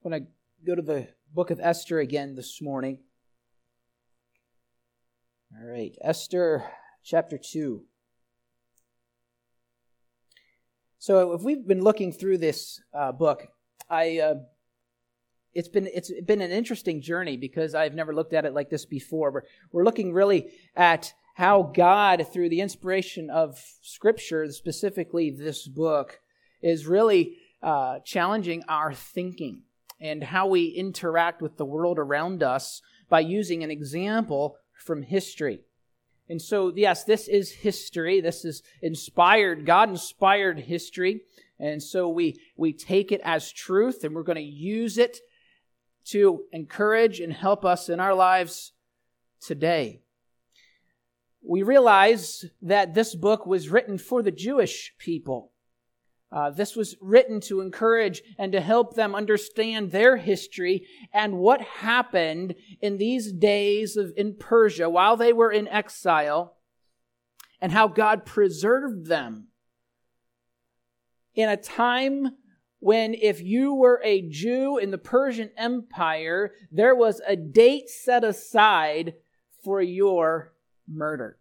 I'm going to go to the book of Esther again this morning. All right, Esther chapter 2. So if we've been looking through this book, it's been an interesting journey because I've never looked at it like this before. We're looking really at how God, through the inspiration of Scripture, specifically this book, is really challenging our thinking and how we interact with the world around us by using an example from history. And so, yes, this is history. This is inspired, God-inspired history. And so we take it as truth, and we're going to use it to encourage and help us in our lives today. We realize that this book was written for the Jewish people. This was written to encourage and to help them understand their history and what happened in these days in Persia while they were in exile, and how God preserved them in a time when, if you were a Jew in the Persian Empire, there was a date set aside for your murder.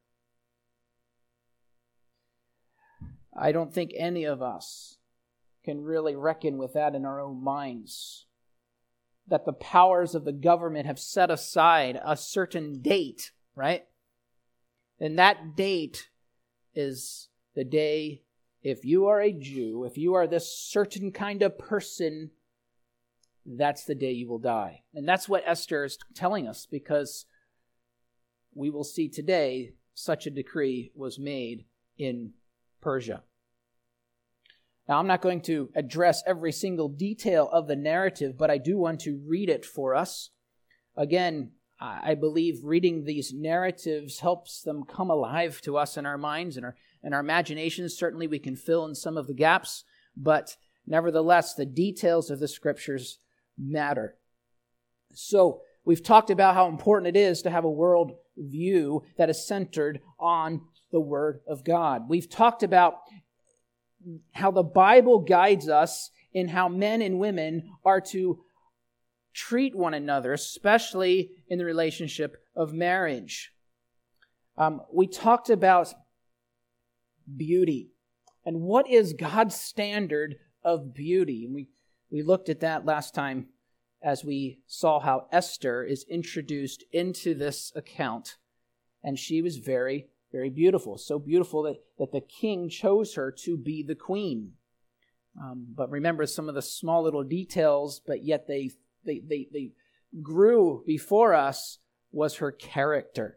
I don't think any of us can really reckon with that in our own minds, that the powers of the government have set aside a certain date, right? And that date is the day, if you are a Jew, if you are this certain kind of person, that's the day you will die. And that's what Esther is telling us, because we will see today such a decree was made in Persia. Now, I'm not going to address every single detail of the narrative, but I do want to read it for us. Again, I believe reading these narratives helps them come alive to us in our minds and our imaginations. Certainly we can fill in some of the gaps, but nevertheless, the details of the Scriptures matter. So, we've talked about how important it is to have a world view that is centered on the Word of God. We've talked about how the Bible guides us in how men and women are to treat one another, especially in the relationship of marriage. We talked about beauty and what is God's standard of beauty. And we looked at that last time as we saw how Esther is introduced into this account, and she was very, very beautiful. So beautiful that the king chose her to be the queen. But remember some of the small little details, but yet they grew before us, was her character.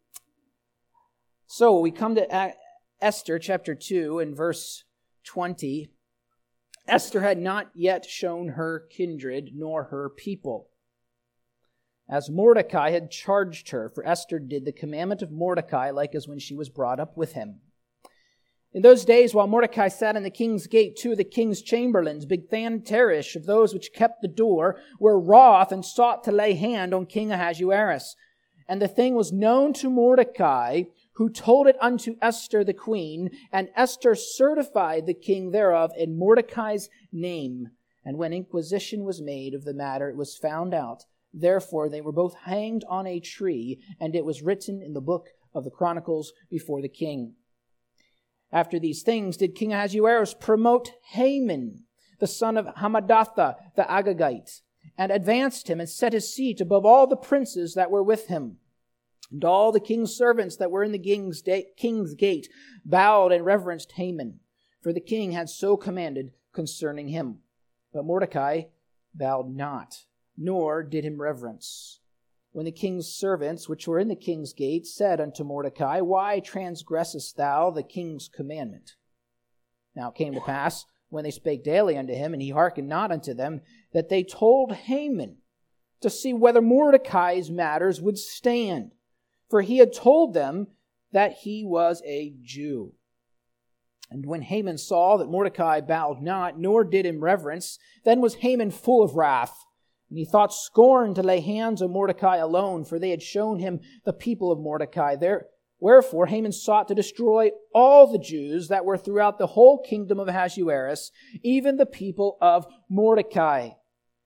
So we come to Esther chapter 2 and verse 20. Esther had not yet shown her kindred nor her people, as Mordecai had charged her, for Esther did the commandment of Mordecai, like as when she was brought up with him. In those days, while Mordecai sat in the king's gate, two of the king's chamberlains, Bigthan and Teresh, of those which kept the door, were wroth and sought to lay hand on King Ahasuerus. And the thing was known to Mordecai, who told it unto Esther the queen, and Esther certified the king thereof in Mordecai's name. And when inquisition was made of the matter, it was found out. Therefore they were both hanged on a tree, and it was written in the book of the Chronicles before the king. After these things did King Ahasuerus promote Haman, the son of Hammedatha the Agagite, and advanced him and set his seat above all the princes that were with him. And all the king's servants that were in the king's gate bowed and reverenced Haman, for the king had so commanded concerning him. But Mordecai bowed not, nor did him reverence. When the king's servants, which were in the king's gate, said unto Mordecai, Why transgressest thou the king's commandment? Now it came to pass, when they spake daily unto him, and he hearkened not unto them, that they told Haman to see whether Mordecai's matters would stand. For he had told them that he was a Jew. And when Haman saw that Mordecai bowed not, nor did him reverence, then was Haman full of wrath. And he thought scorn to lay hands on Mordecai alone, for they had shown him the people of Mordecai. Wherefore Haman sought to destroy all the Jews that were throughout the whole kingdom of Ahasuerus, even the people of Mordecai.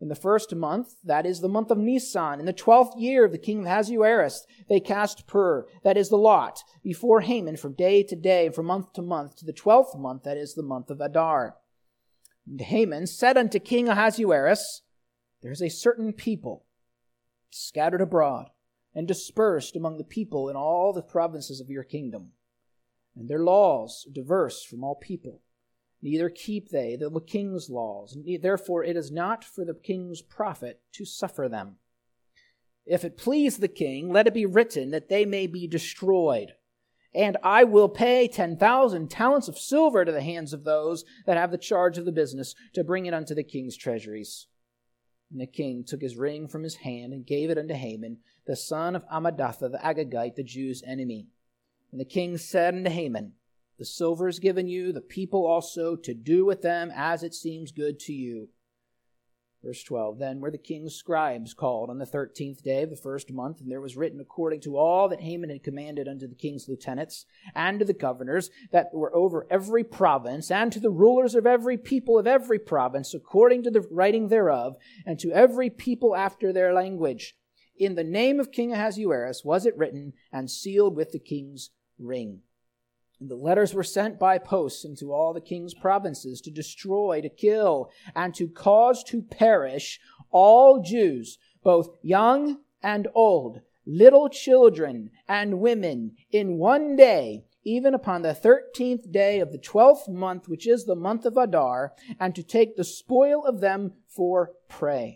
In the first month, that is the month of Nisan, in the 12th year of the king of Ahasuerus, they cast pur, that is the lot, before Haman from day to day, from month to month, to the 12th month, that is the month of Adar. And Haman said unto King Ahasuerus, there is a certain people scattered abroad and dispersed among the people in all the provinces of your kingdom, and their laws are diverse from all people. Neither keep they the king's laws. Therefore it is not for the king's profit to suffer them. If it please the king, let it be written that they may be destroyed. And I will pay 10,000 talents of silver to the hands of those that have the charge of the business, to bring it unto the king's treasuries. And the king took his ring from his hand and gave it unto Haman, the son of Amadatha, the Agagite, the Jews' enemy. And the king said unto Haman, the silver is given you, the people also, to do with them as it seems good to you. Verse 12, then were the king's scribes called on the 13th day of the first month, and there was written according to all that Haman had commanded unto the king's lieutenants, and to the governors that were over every province, and to the rulers of every people of every province, according to the writing thereof, and to every people after their language. In the name of King Ahasuerus was it written, and sealed with the king's ring. And the letters were sent by posts into all the king's provinces to destroy, to kill, and to cause to perish all Jews, both young and old, little children and women, in one day, even upon the 13th day of the 12th month, which is the month of Adar, and to take the spoil of them for prey.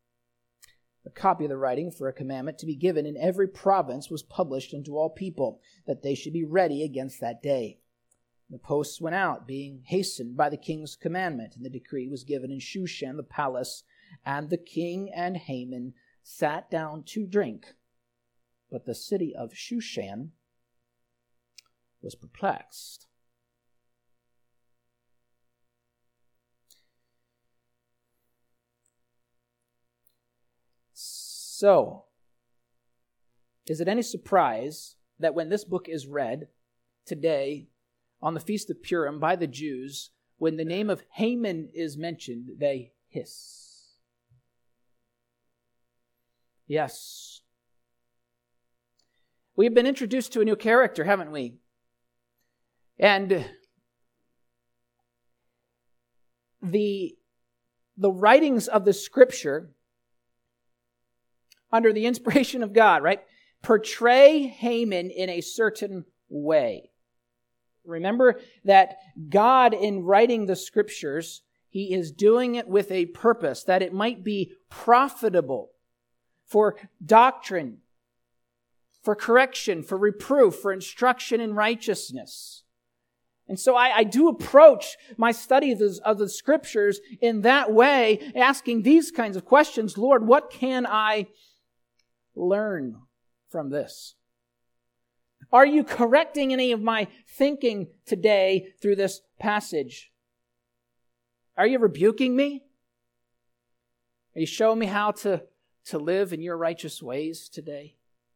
A copy of the writing for a commandment to be given in every province was published unto all people, that they should be ready against that day. The posts went out, being hastened by the king's commandment, and the decree was given in Shushan the palace, and the king and Haman sat down to drink. But the city of Shushan was perplexed. So, is it any surprise that when this book is read today on the Feast of Purim by the Jews, when the name of Haman is mentioned, they hiss? Yes. We've been introduced to a new character, haven't we? And the writings of the Scripture, under the inspiration of God, right, portray Haman in a certain way. Remember that God, in writing the Scriptures, He is doing it with a purpose, that it might be profitable for doctrine, for correction, for reproof, for instruction in righteousness. And so I do approach my study of the Scriptures in that way, asking these kinds of questions. Lord, what can I learn from this? Are you correcting any of my thinking today through this passage? Are you rebuking me? Are you showing me how to live in your righteous ways today?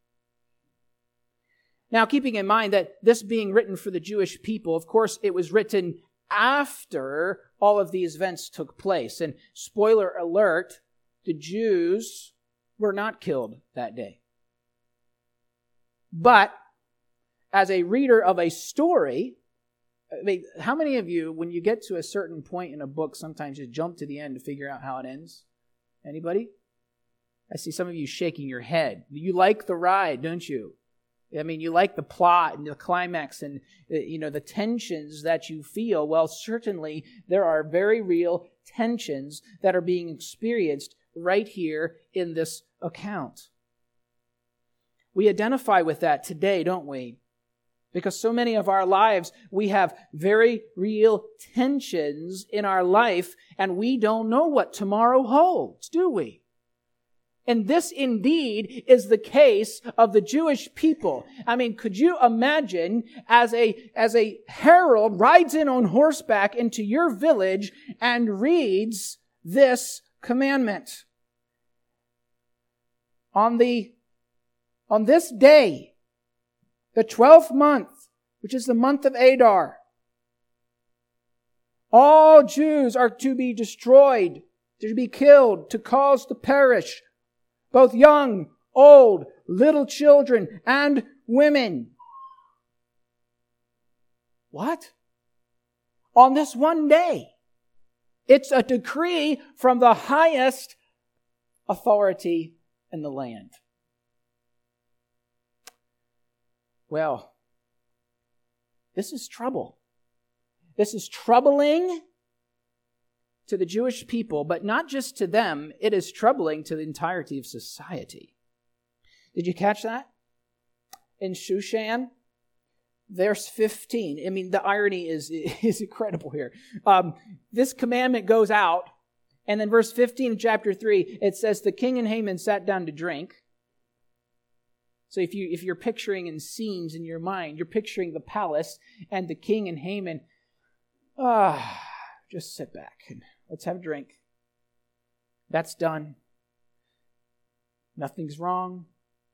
Now, keeping in mind that this being written for the Jewish people, of course, it was written after all of these events took place. And spoiler alert, the Jews were not killed that day. But as a reader of a story, I mean, how many of you, when you get to a certain point in a book, sometimes just jump to the end to figure out how it ends? Anybody? I see some of you shaking your head. You like the ride, don't you? I mean, you like the plot and the climax and, the tensions that you feel. Well, certainly there are very real tensions that are being experienced right here in this account. We identify with that today, don't we? Because so many of our lives, we have very real tensions in our life, and we don't know what tomorrow holds, do we? And this indeed is the case of the Jewish people. I mean, could you imagine as a herald rides in on horseback into your village and reads this commandment? On this day, the 12th month, which is the month of Adar, all Jews are to be destroyed, to be killed, to cause to perish, both young, old, little children, and women. What? On this one day. It's a decree from the highest authority in the land. Well, this is trouble. This is troubling to the Jewish people, but not just to them. It is troubling to the entirety of society. Did you catch that? In Shushan, verse 15. I mean, the irony is incredible here. This commandment goes out, and then verse 15 in chapter 3, it says, the king and Haman sat down to drink. So if you're picturing in scenes in your mind, you're picturing the palace and the king and Haman. Just sit back and let's have a drink. That's done. Nothing's wrong.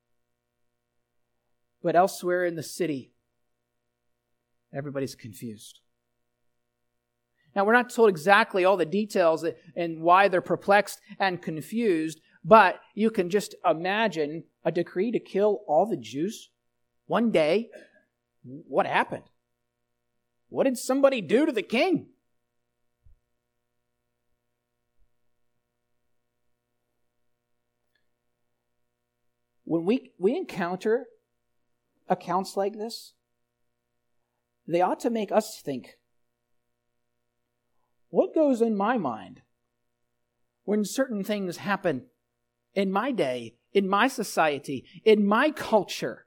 But elsewhere in the city, everybody's confused. Now, we're not told exactly all the details and why they're perplexed and confused, but you can just imagine a decree to kill all the Jews one day. What happened? What did somebody do to the king? When we encounter accounts like this, they ought to make us think, what goes in my mind when certain things happen in my day, in my society, in my culture,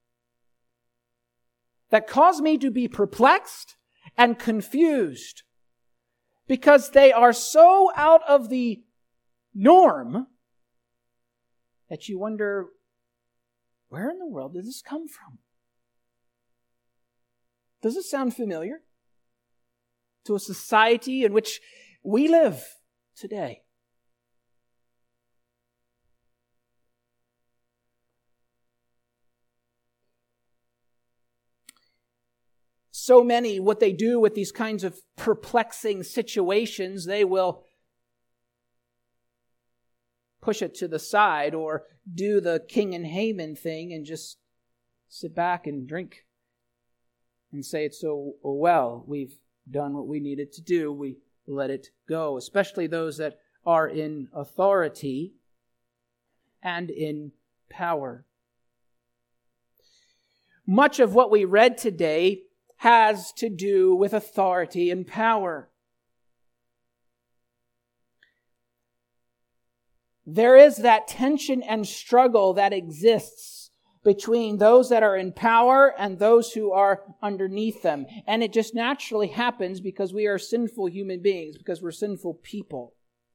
that cause me to be perplexed and confused because they are so out of the norm that you wonder, where in the world did this come from? Does it sound familiar to a society in which we live today? So many, what they do with these kinds of perplexing situations, they will push it to the side or do the king and Haman thing and just sit back and drink and say it's so well. We've done what we needed to do. We let it go, especially those that are in authority and in power. Much of what we read today has to do with authority and power. There is that tension and struggle that exists between those that are in power and those who are underneath them. And it just naturally happens because we are sinful human beings, because we're sinful people.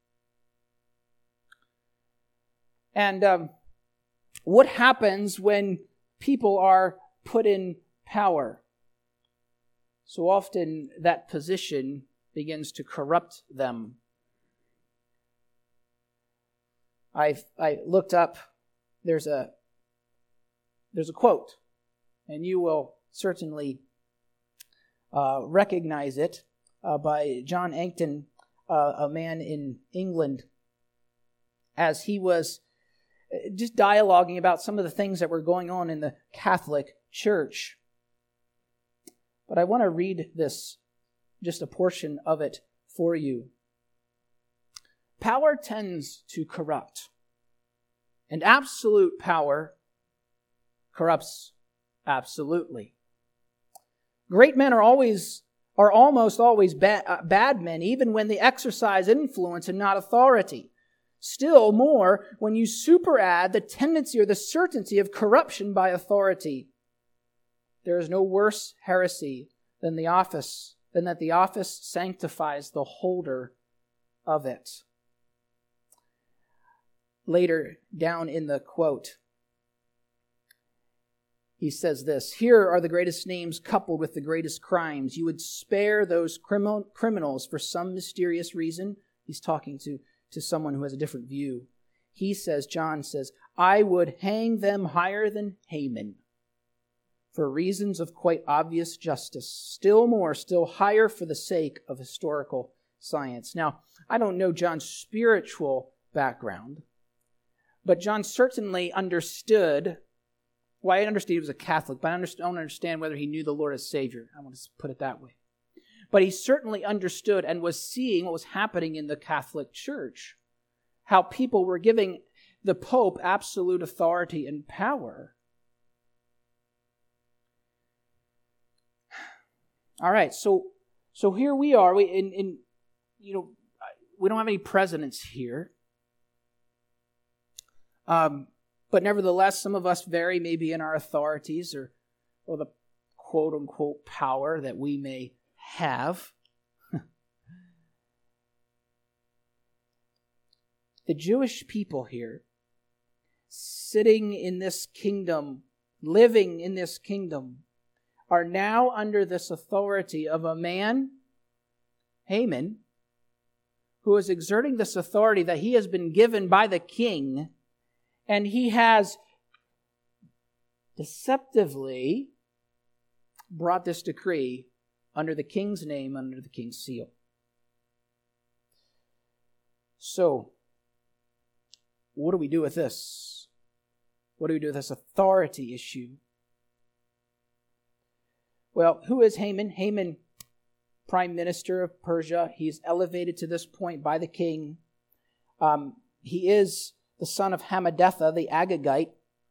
And what happens when people are put in power? So often that position begins to corrupt them. I looked up, there's a quote, and you will certainly recognize it, by John Angton, a man in England, as he was just dialoguing about some of the things that were going on in the Catholic Church. But I want to read this, just a portion of it for you. Power tends to corrupt, and absolute power corrupts absolutely. Great men are almost always bad men, even when they exercise influence and not authority. Still more when you superadd the tendency or the certainty of corruption by authority. There is no worse heresy than that the office sanctifies the holder of it. Later down in the quote, he says this, "Here are the greatest names coupled with the greatest crimes. You would spare those criminals for some mysterious reason." He's talking to someone who has a different view. He says, John says, "I would hang them higher than Haman for reasons of quite obvious justice. Still higher for the sake of historical science." Now, I don't know John's spiritual background, but John certainly understood. Well, I understand he was a Catholic, but I don't understand whether he knew the Lord as Savior. I want to put it that way. But he certainly understood and was seeing what was happening in the Catholic Church, how people were giving the Pope absolute authority and power. All right, so here we are. We don't have any presidents here, but nevertheless, some of us vary maybe in our authorities or the quote unquote power that we may have. The Jewish people here, sitting in this kingdom, living in this kingdom, are now under this authority of a man, Haman, who is exerting this authority that he has been given by the king, and he has deceptively brought this decree under the king's name, under the king's seal. So, what do we do with this? What do we do with this authority issue? Well, who is Haman? Haman, prime minister of Persia. He's elevated to this point by the king. He is the son of Hammedatha, the Agagite.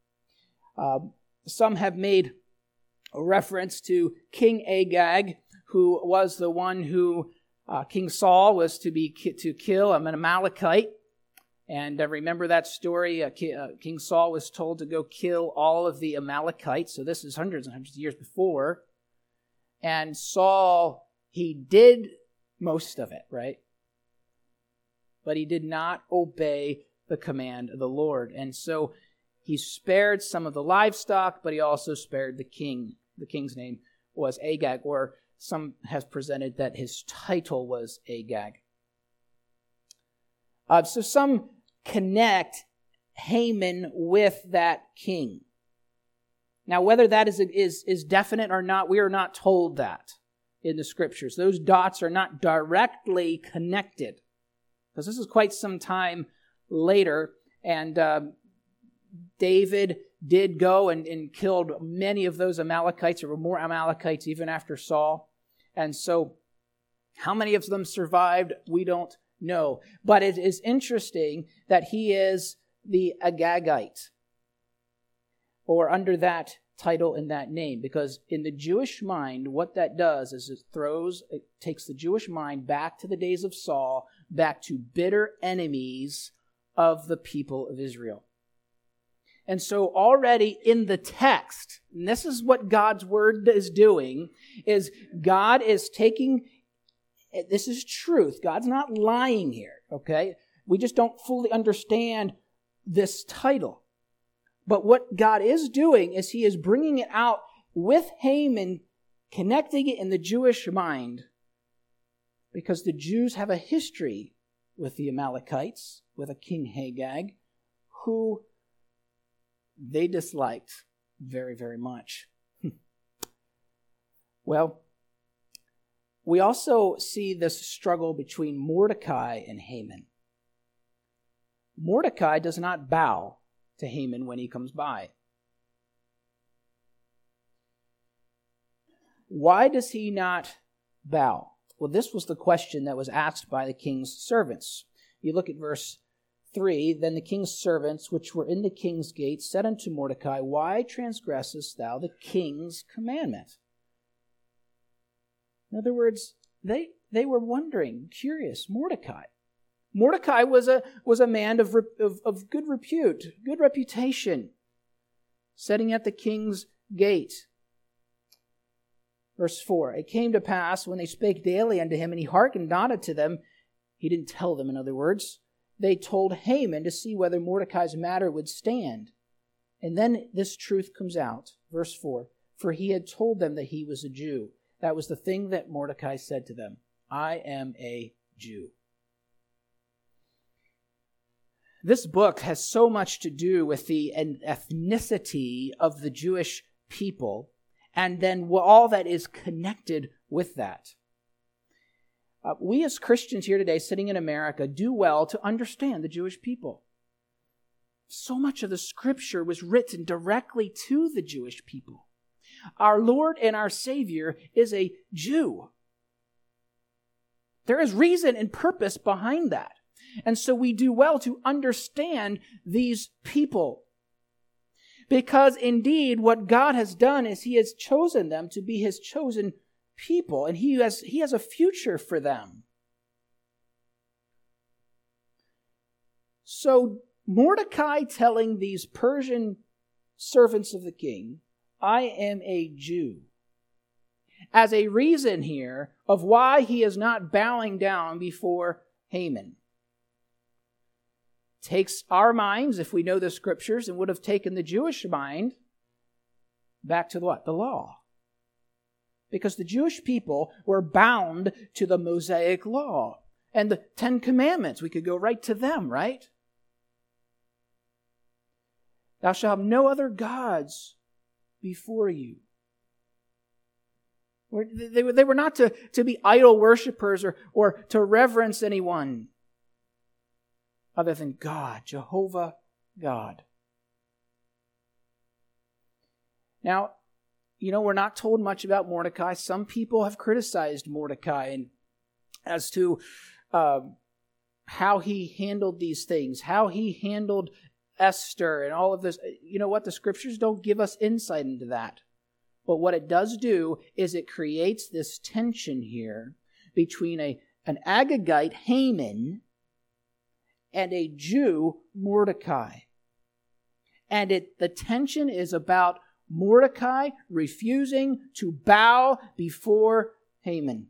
Some have made a reference to King Agag, who was the one who King Saul was to kill, an Amalekite. And remember that story? King Saul was told to go kill all of the Amalekites. So this is hundreds and hundreds of years before. And Saul, he did most of it, right? But he did not obey the command of the Lord. And so he spared some of the livestock, but he also spared the king. The king's name was Agag, or some has presented that his title was Agag. So some connect Haman with that king. Now, whether that is definite or not, we are not told that in the Scriptures. Those dots are not directly connected, because this is quite some time later, and David did go and killed many of those Amalekites. There were more Amalekites even after Saul. And so how many of them survived, we don't know. But it is interesting that he is the Agagite, or under that title and that name, because in the Jewish mind, what that does is it takes the Jewish mind back to the days of Saul, back to bitter enemies of the people of Israel. And so already in the text, and this is what God's word is doing, is God is taking, this is truth. God's not lying here, okay? We just don't fully understand this title. But what God is doing is he is bringing it out with Haman, connecting it in the Jewish mind, because the Jews have a history with the Amalekites, with a King Agag, who they disliked very, very much. Well, we also see this struggle between Mordecai and Haman. Mordecai does not bow to Haman when he comes by. Why does he not bow? Well, this was the question that was asked by the king's servants. You look at verse 3, Then the king's servants, which were in the king's gate, said unto Mordecai, Why transgressest thou the king's commandment? In other words, they were wondering, curious, Mordecai. Mordecai was a man of good repute, good reputation, sitting at the king's gate. Verse 4, It came to pass, when they spake daily unto him, and he hearkened not unto them, he didn't tell them, in other words, they told Haman to see whether Mordecai's matter would stand. And then this truth comes out. Verse 4, For he had told them that he was a Jew. That was the thing that Mordecai said to them. I am a Jew. This book has so much to do with the ethnicity of the Jewish people, and then all that is connected with that. We as Christians here today, sitting in America, do well to understand the Jewish people. So much of the Scripture was written directly to the Jewish people. Our Lord and our Savior is a Jew. There is reason and purpose behind that. And so we do well to understand these people. Because indeed, what God has done is He has chosen them to be His chosen people, and He has a future for them. So Mordecai telling these Persian servants of the king, I am a Jew, as a reason here of why he is not bowing down before Haman. Takes our minds, if we know the Scriptures, and would have taken the Jewish mind back to what? The law. Because the Jewish people were bound to the Mosaic law and the 10 Commandments. We could go right to them, right? Thou shalt have no other gods before you. They were not to be idol worshipers or to reverence anyone other than God, Jehovah God. Now, we're not told much about Mordecai. Some people have criticized Mordecai as to how he handled these things, how he handled Esther and all of this. You know what? The Scriptures don't give us insight into that. But what it does do is it creates this tension here between an Agagite, Haman, and a Jew, Mordecai. And the tension is about Mordecai refusing to bow before Haman.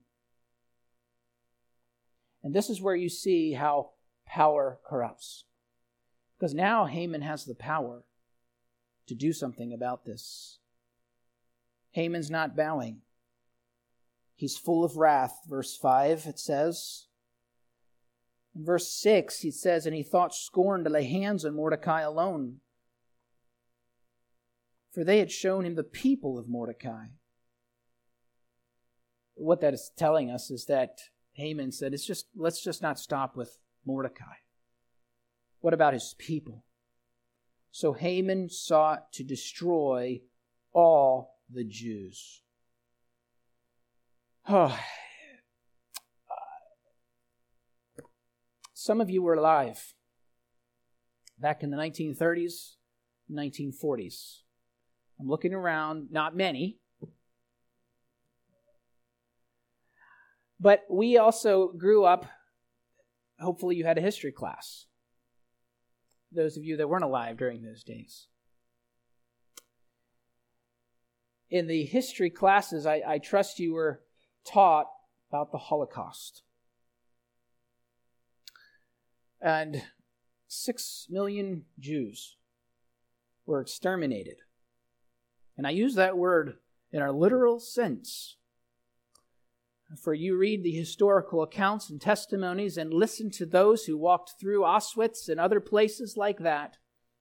And this is where you see how power corrupts. Because now Haman has the power to do something about this. Haman's not bowing. He's full of wrath. Verse 5, it says. In verse 6, it says, and he thought scorn to lay hands on Mordecai alone, for they had shown him the people of Mordecai. What that is telling us is that Haman said, let's just not stop with Mordecai. What about his people? So Haman sought to destroy all the Jews. Some of you were alive back in the 1930s, 1940s. I'm looking around, not many. But we also grew up, hopefully you had a history class. Those of you that weren't alive during those days. In the history classes, I trust you were taught about the Holocaust. And 6 million Jews were exterminated. And I use that word in our literal sense. For you read the historical accounts and testimonies and listen to those who walked through Auschwitz and other places like that,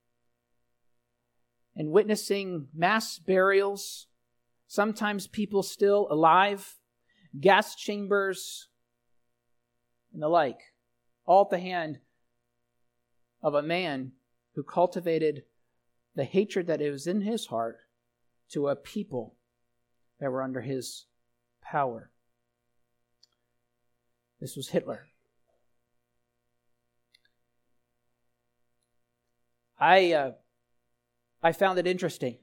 and witnessing mass burials, sometimes people still alive, gas chambers, and the like, all at the hand of a man who cultivated the hatred that was in his heart to a people that were under his power. This was Hitler. I found it interesting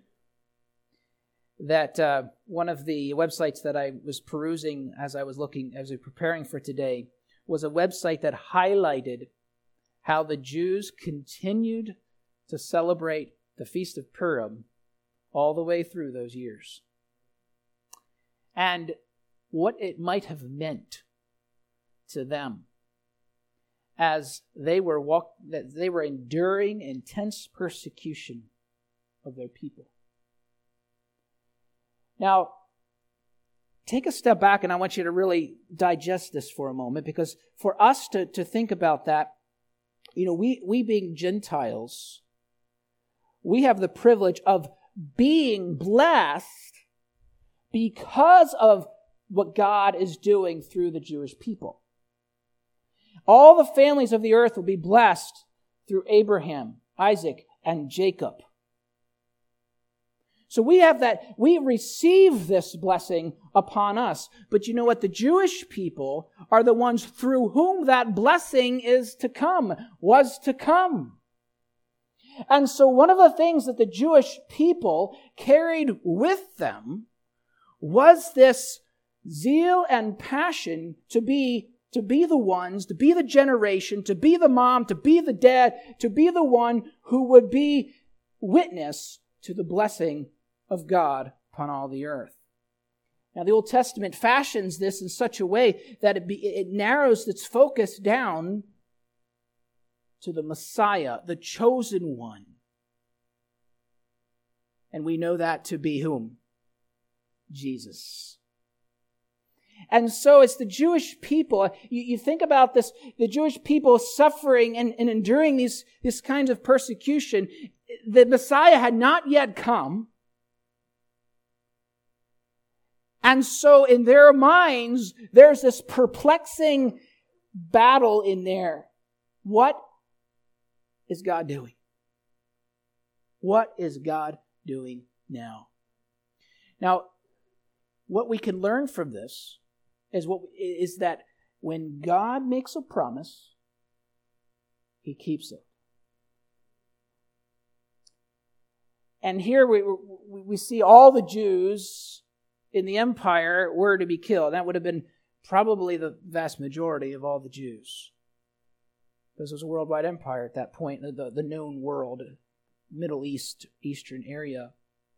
that one of the websites that I was perusing as I was preparing for today was a website that highlighted how the Jews continued to celebrate the Feast of Purim all the way through those years. And what it might have meant to them as they were enduring intense persecution of their people. Now, take a step back, and I want you to really digest this for a moment, because for us to think about that, we being Gentiles, we have the privilege of being blessed because of what God is doing through the Jewish people. All the families of the earth will be blessed through Abraham, Isaac, and Jacob. So we receive this blessing upon us. But you know what? The Jewish people are the ones through whom that blessing was to come. And so one of the things that the Jewish people carried with them was this zeal and passion to be the ones, to be the generation, to be the mom, to be the dad, to be the one who would be witness to the blessing of God upon all the earth. Now, the Old Testament fashions this in such a way that it narrows its focus down to the Messiah, the chosen one. And we know that to be whom? Jesus. And so it's the Jewish people. You think about this, the Jewish people suffering and enduring this kind of persecution. The Messiah had not yet come. And so in their minds, there's this perplexing battle in there. What is God doing? What is God doing now? Now, what we can learn from this is that when God makes a promise, He keeps it. And here we see all the Jews in the empire were to be killed. That would have been probably the vast majority of all the Jews, because it was a worldwide empire at that point, the known world, Middle East, Eastern area.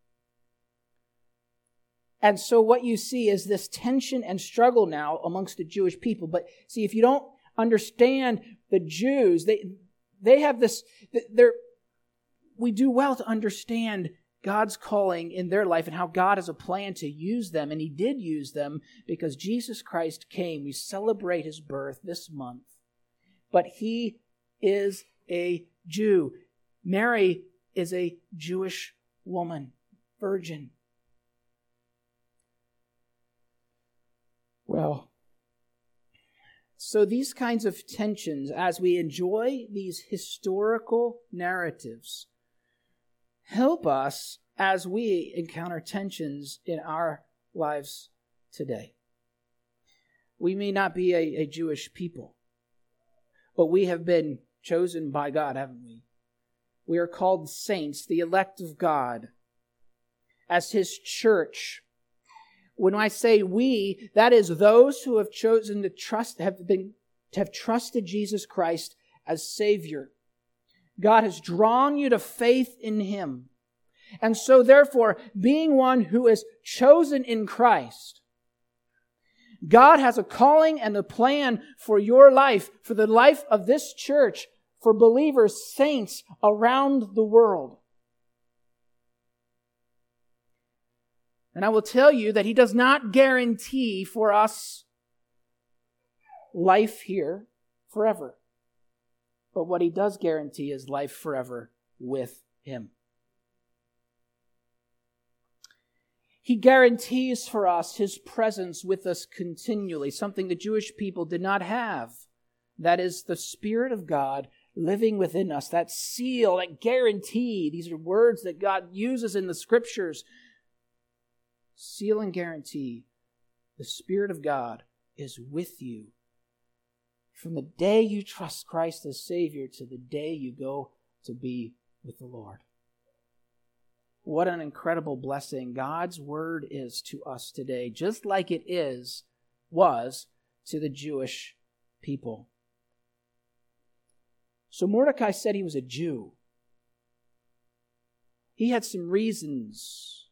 And so what you see is this tension and struggle now amongst the Jewish people. But see, if you don't understand the Jews, they have this, we do well to understand God's calling in their life and how God has a plan to use them. And He did use them because Jesus Christ came. We celebrate His birth this month. But He is a Jew. Mary is a Jewish woman, virgin. Well, so these kinds of tensions, as we enjoy these historical narratives, help us as we encounter tensions in our lives today. We may not be a Jewish people, but we have been chosen by God, haven't we? We are called saints, the elect of God, as His church. When I say we, that is those who have chosen to trust, have trusted Jesus Christ as Savior. God has drawn you to faith in Him. And so therefore, being one who is chosen in Christ, God has a calling and a plan for your life, for the life of this church, for believers, saints around the world. And I will tell you that He does not guarantee for us life here forever. But what He does guarantee is life forever with Him. He guarantees for us His presence with us continually, something the Jewish people did not have. That is the Spirit of God living within us, that seal, that guarantee. These are words that God uses in the Scriptures. Seal and guarantee. The Spirit of God is with you from the day you trust Christ as Savior to the day you go to be with the Lord. What an incredible blessing God's Word is to us today, just like it was to the Jewish people. So Mordecai said he was a Jew. He had some reasons,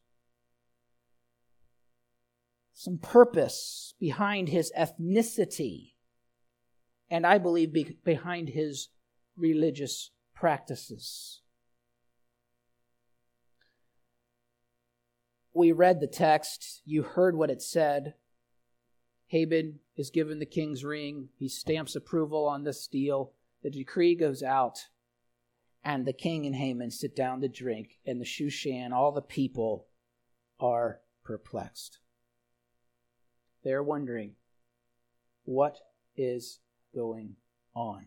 some purpose behind his ethnicity, and I believe behind his religious practices. We read the text. You heard what it said. Haman is given the king's ring. He stamps approval on this deal. The decree goes out, and the king and Haman sit down to drink, and the Shushan, all the people, are perplexed. They're wondering, what is going on.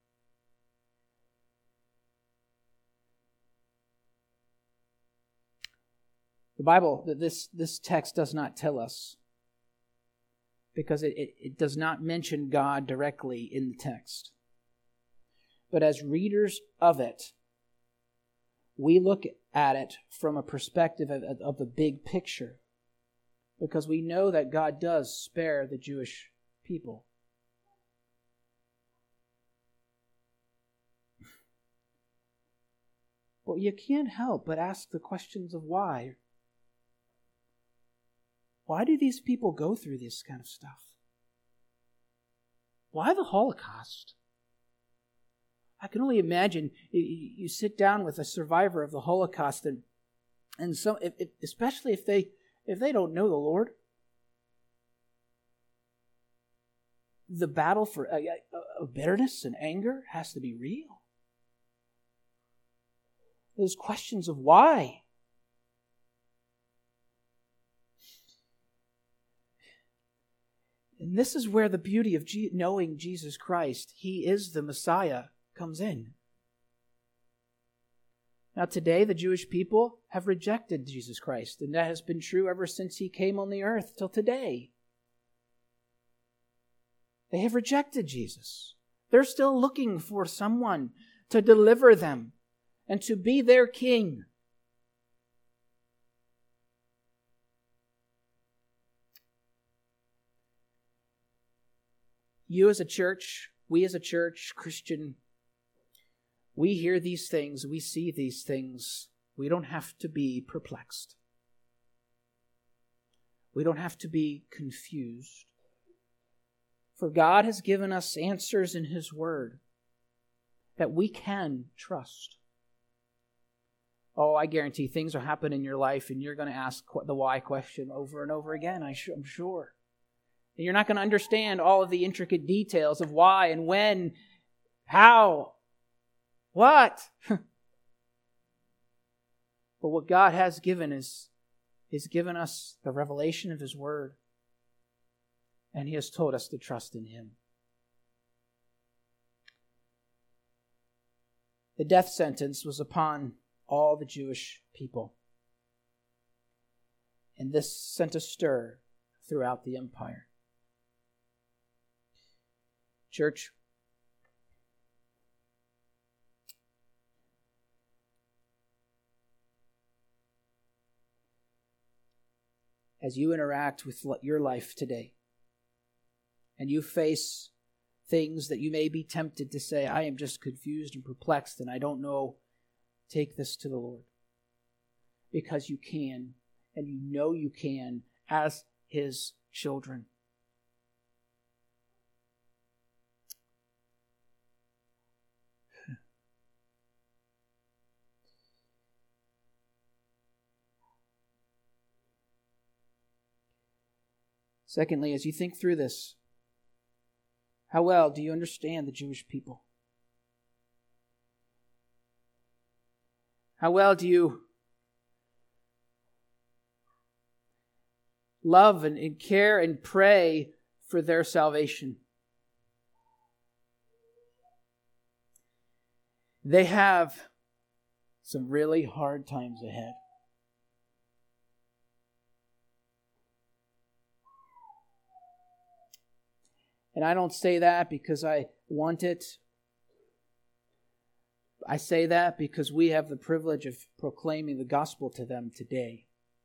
The Bible, this text does not tell us, because it does not mention God directly in the text. But as readers of it, we look at it from a perspective of the big picture, because we know that God does spare the Jewish people. But you can't help but ask the questions of why. Why do these people go through this kind of stuff? Why the Holocaust? I can only imagine you sit down with a survivor of the Holocaust, and so especially if they don't know the Lord, the battle for bitterness and anger has to be real. Those questions of why. And this is where the beauty of knowing Jesus Christ, He is the Messiah, comes in. Now today, the Jewish people have rejected Jesus Christ, and that has been true ever since He came on the earth till today. They have rejected Jesus. They're still looking for someone to deliver them and to be their king. You as a church, we as a church, Christian, we hear these things, we see these things. We don't have to be perplexed. We don't have to be confused. For God has given us answers in His Word that we can trust. Oh, I guarantee things will happen in your life and you're going to ask the why question over and over again, I'm sure. And you're not going to understand all of the intricate details of why and when, how, what. But what God has given is He's given us the revelation of His Word. And He has told us to trust in Him. The death sentence was upon all the Jewish people. And this sent a stir throughout the empire. Church, as you interact with your life today, and you face things that you may be tempted to say, I am just confused and perplexed and I don't know, take this to the Lord. Because you can, and you know you can, as His children. Secondly, as you think through this, how well do you understand the Jewish people? How well do you love and care and pray for their salvation? They have some really hard times ahead. And I don't say that because I want it. I say that because we have the privilege of proclaiming the gospel to them today.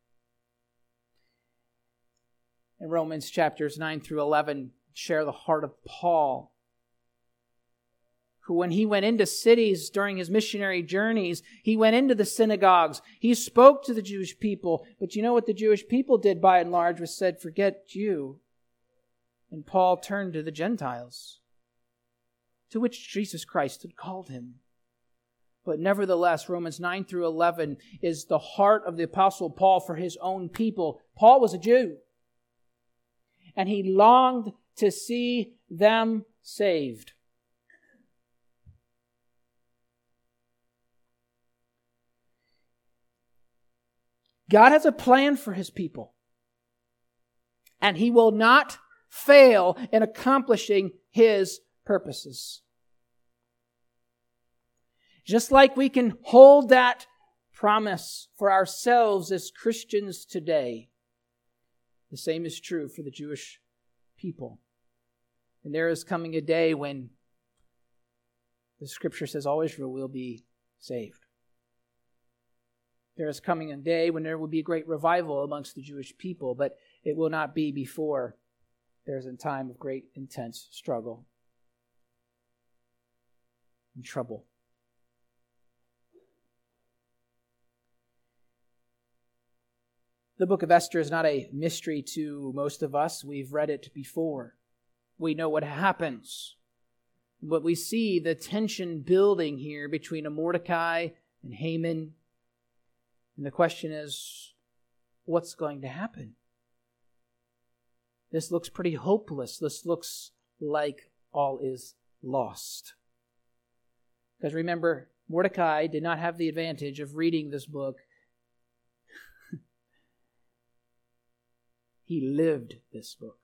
In Romans chapters 9 through 11 share the heart of Paul, who when he went into cities during his missionary journeys, he went into the synagogues, he spoke to the Jewish people, but you know what the Jewish people did by and large was said, forget you. And Paul turned to the Gentiles, to which Jesus Christ had called him. But nevertheless, Romans 9 through 11 is the heart of the Apostle Paul for his own people. Paul was a Jew, and he longed to see them saved. God has a plan for His people, and He will not fail in accomplishing His purposes. Just like we can hold that promise for ourselves as Christians today, the same is true for the Jewish people. And there is coming a day when the Scripture says all Israel will be saved. There is coming a day when there will be a great revival amongst the Jewish people, but it will not be before there's a time of great intense struggle and trouble. The book of Esther is not a mystery to most of us. We've read it before. We know what happens. But we see the tension building here between Mordecai and Haman. And the question is, what's going to happen? This looks pretty hopeless. This looks like all is lost. Because remember, Mordecai did not have the advantage of reading this book. He lived this book.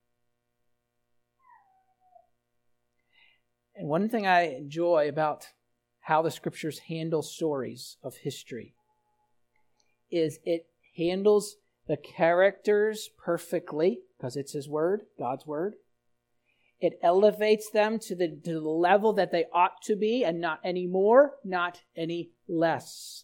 And one thing I enjoy about how the Scriptures handle stories of history is it handles the characters perfectly, because it's His Word, God's Word. It elevates them to the level that they ought to be, and not any more, not any less.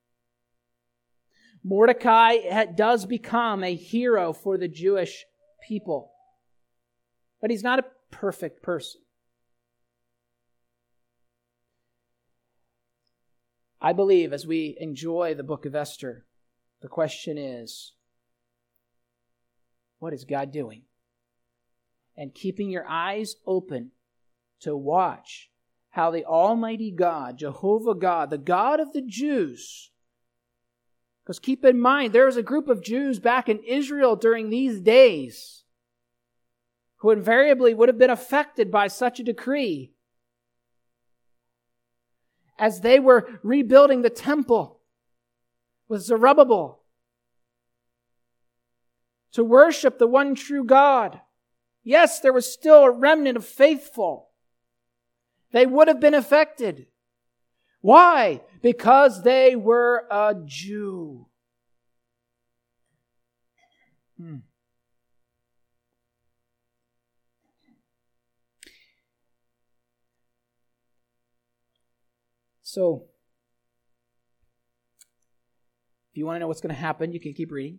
Mordecai does become a hero for the Jewish people. But he's not a perfect person. I believe as we enjoy the book of Esther, the question is, what is God doing? And keeping your eyes open to watch how the Almighty God, Jehovah God, the God of the Jews, because keep in mind, there was a group of Jews back in Israel during these days who invariably would have been affected by such a decree as they were rebuilding the temple with Zerubbabel to worship the one true God. Yes, there was still a remnant of faithful. They would have been affected. Why? Because they were a Jew. So, if you want to know what's going to happen, you can keep reading.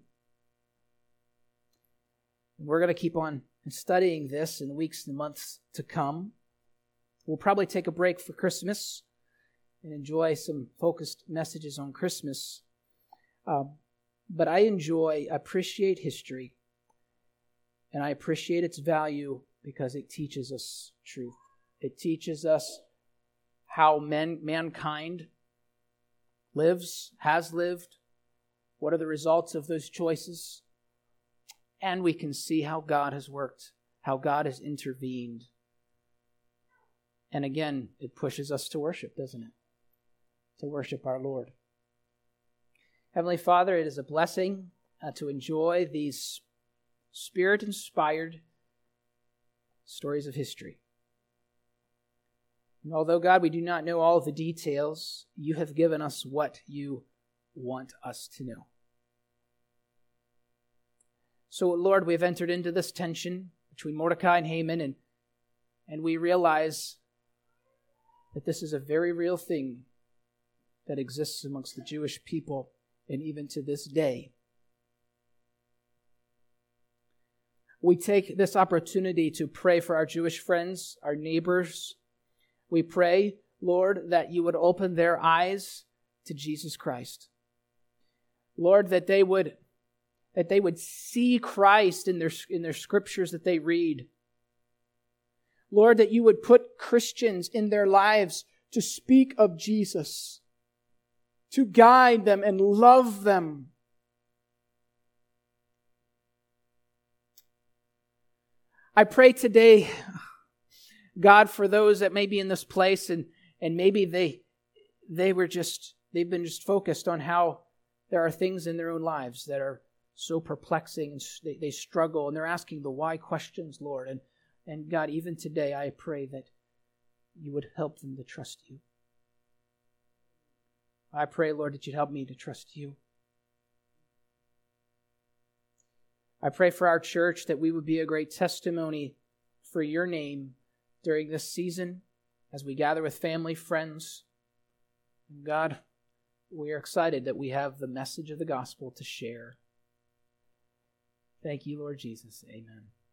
We're going to keep on studying this in the weeks and months to come. We'll probably take a break for Christmas and enjoy some focused messages on Christmas. But I appreciate history, and I appreciate its value because it teaches us truth. It teaches us how mankind has lived, what are the results of those choices, and we can see how God has worked, how God has intervened. And again, it pushes us to worship, doesn't it? To worship our Lord. Heavenly Father, it is a blessing to enjoy these Spirit-inspired stories of history. And although, God, we do not know all of the details, you have given us what you want us to know. So, Lord, we have entered into this tension between Mordecai and Haman, and we realize that this is a very real thing that exists amongst the Jewish people, and even to this day. We take this opportunity to pray for our Jewish friends, our neighbors. We pray, Lord, that you would open their eyes to Jesus Christ. Lord, that they would see Christ in their scriptures that they read. Lord, that you would put Christians in their lives to speak of Jesus, to guide them and love them. I pray today, God, for those that may be in this place and maybe they've been just focused on how there are things in their own lives that are so perplexing and they struggle and they're asking the why questions, Lord. And God, even today I pray that you would help them to trust you. I pray, Lord, that you'd help me to trust you. I pray for our church that we would be a great testimony for your name during this season as we gather with family, friends. And God, we are excited that we have the message of the gospel to share. Thank you, Lord Jesus. Amen.